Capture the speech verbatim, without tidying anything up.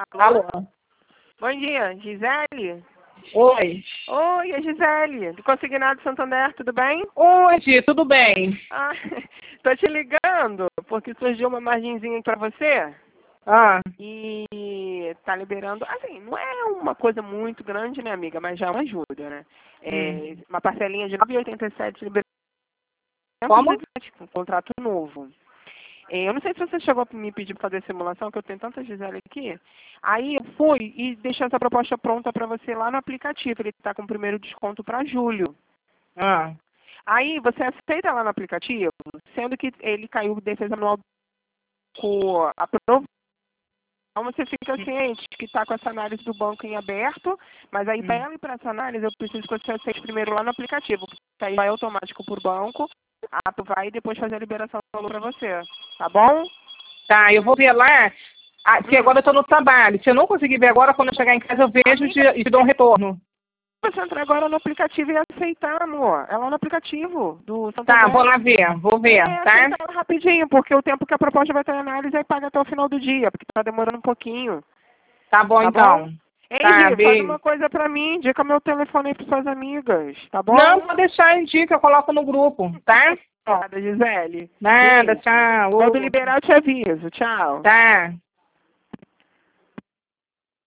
Alô? Alô? Bom dia, Gisele? Oi. Oi, é Gisele, do Consignado Santander, tudo bem? Oi, Gi, tudo bem? Ah, tô te ligando, porque surgiu uma margenzinha para você Ah, e tá liberando, assim, não é uma coisa muito grande, né, amiga, mas já é uma ajuda, né? É, hum. uma parcelinha de nove reais e oitenta e sete liberando Como? um contrato novo. É, eu não sei se você chegou a me pedir para fazer simulação, que eu tenho tanta Gisele aqui. Aí eu fui e deixei essa proposta pronta para você lá no aplicativo. Ele está com o primeiro desconto para julho. Ah, Aí você aceita lá no aplicativo, sendo que ele caiu defesa anual com a aprovação. Então você fica ciente que está com essa análise do banco em aberto, mas aí para hum. ela ir para essa análise eu preciso que você aceite primeiro lá no aplicativo, que aí vai automático por banco, a tu vai depois fazer a liberação do valor para você, tá bom? Tá, eu vou ver lá, ah, porque Hum. agora eu tô no trabalho. Se eu não conseguir ver agora, quando eu chegar em casa eu vejo e te, e te dou um retorno. Você entrar agora no aplicativo e aceitar, amor. É lá no aplicativo do Tá, Santander. vou lá ver, vou ver, É, tá? aceita ela rapidinho, porque o tempo que a proposta vai estar em análise aí paga até o final do dia, porque tá demorando um pouquinho. Tá bom Tá bom? então. Ei, Tá, Gi, faz beijo. uma coisa pra mim, indica meu telefone aí pras suas amigas, tá bom? Não, vou deixar em dia que eu coloco no grupo, tá? Obrigada, Gisele. Nada, Beijo. tchau. Quando Ô, liberar, eu te aviso. Tchau. tá.